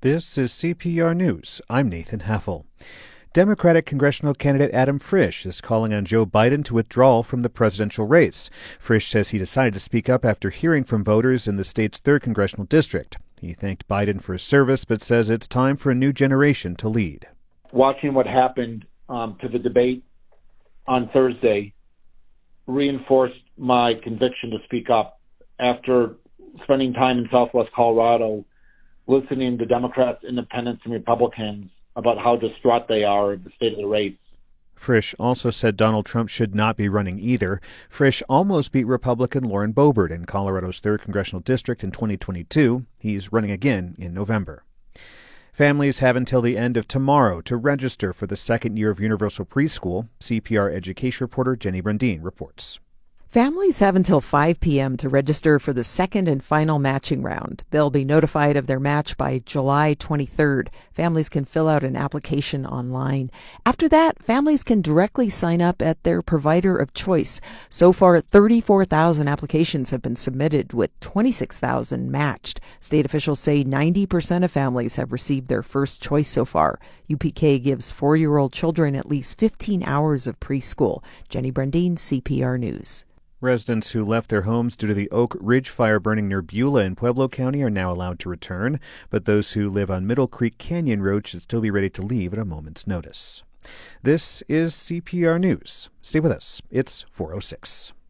This is CPR News. I'm Nathan Heffel. Democratic congressional candidate Adam Frisch is calling on Joe Biden to withdraw from the presidential race. Frisch says he decided to speak up after hearing from voters in the state's 3rd congressional district. He thanked Biden for his service, but says it's time for a new generation to lead. Watching what happened to the debate on Thursday reinforced my conviction to speak up. After spending time in Southwest Colorado, listening to Democrats, Independents, and Republicans about how distraught they are at the state of the race. Frisch also said Donald Trump should not be running either. Frisch almost beat Republican Lauren Boebert in Colorado's 3rd congressional district in 2022. He's running again in November. Families have until the end of tomorrow to register for the 2nd year of universal preschool. CPR education reporter Jenny Brandine reports. Families have until 5 p.m. to register for the 2nd and final matching round. They'll be notified of their match by July 23rd. Families can fill out an application online. After that, families can directly sign up at their provider of choice. So far, 34,000 applications have been submitted, with 26,000 matched. State officials say 90% of families have received their first choice so far. UPK gives 4-year-old children at least 15 hours of preschool. Jenny Brandine, CPR News. Residents who left their homes due to the Oak Ridge fire burning near Beulah in Pueblo County are now allowed to return, but those who live on Middle Creek Canyon Road should still be ready to leave at a moment's notice. This is CPR News. Stay with us. It's 4:06.